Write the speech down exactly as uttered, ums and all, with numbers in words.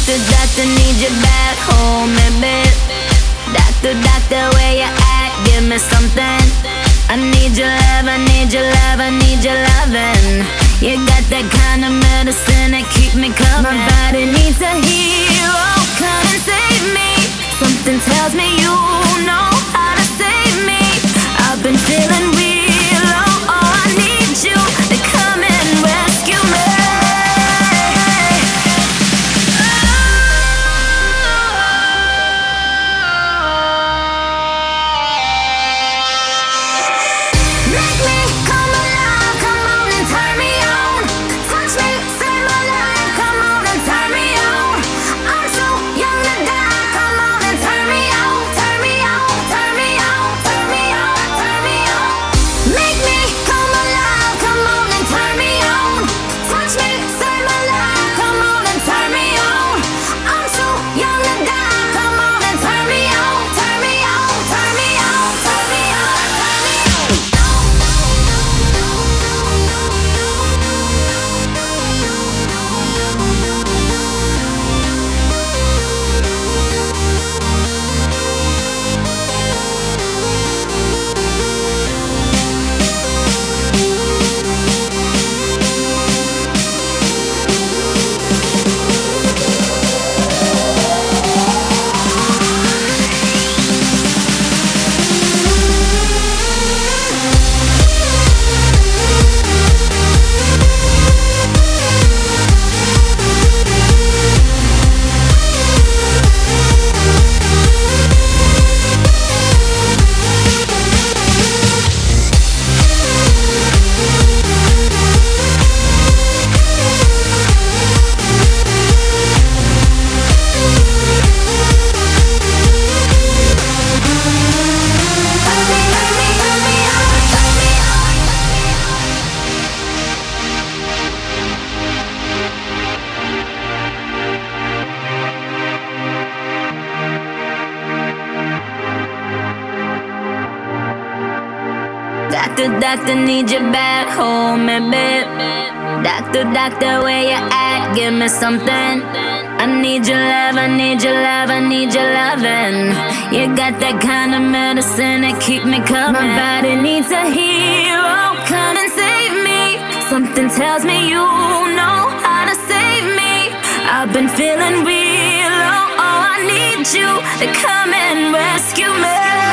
Doctor, doctor, need you back home, baby. Doctor, doctor, where you at? Give me something. I need your love, I need your love, I need your loving. You got that kind of medicine that keep me coming. My body needs a hero, come and save me. Something tells me you know how to save me. I've been feeling real low, oh, I need you to come and rescue me. Make me come alive, come on and turn me on. Touch me, save my life, come on and turn me on. I'm too young to die, come on and turn me on. Turn me on, turn me on, turn me on, turn me on. Make me come alive, come on and turn me on. Touch me, save my life, come on and turn me on. I'm too young to die, come on and turn me on. Turn me on, turn me on, turn me on, turn me on. Doctor, doctor, need you back home, baby. Doctor, doctor, where you at? Give me something. I need your love, I need your love, I need your loving. You got that kind of medicine that keep me coming. My body needs a hero, come and save me. Something tells me you know how to save me. I've been feeling real low, oh, I need you to come and rescue me.